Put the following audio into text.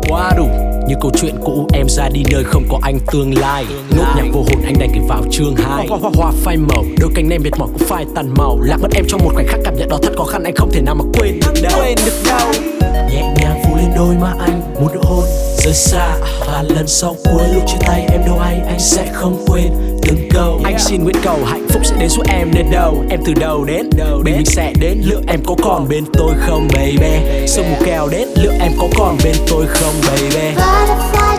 quá đủ. Như câu chuyện cũ em ra đi nơi không có anh tương lai. Nốt nhạc vô hồn anh đành kể vào chương 2. Hoa phai màu, đôi cánh em mệt mỏi cũng phai tàn màu. Lạc mất em trong một khoảnh khắc cảm nhận đó thật khó khăn, anh không thể nào mà quên được đâu. Nhẹ nhàng phủ lên đôi má anh, một nụ hôn rời xa. Và lần sau cuối lúc chia tay em đâu anh sẽ không quên từng câu. Anh xin nguyện cầu hạnh phúc sẽ đến suốt em đến đâu. Em từ đầu đến bình minh sẽ đến, liệu em có còn bên tôi không baby. Sương mù kéo đến, liệu em có còn bên tôi không baby. Butterfly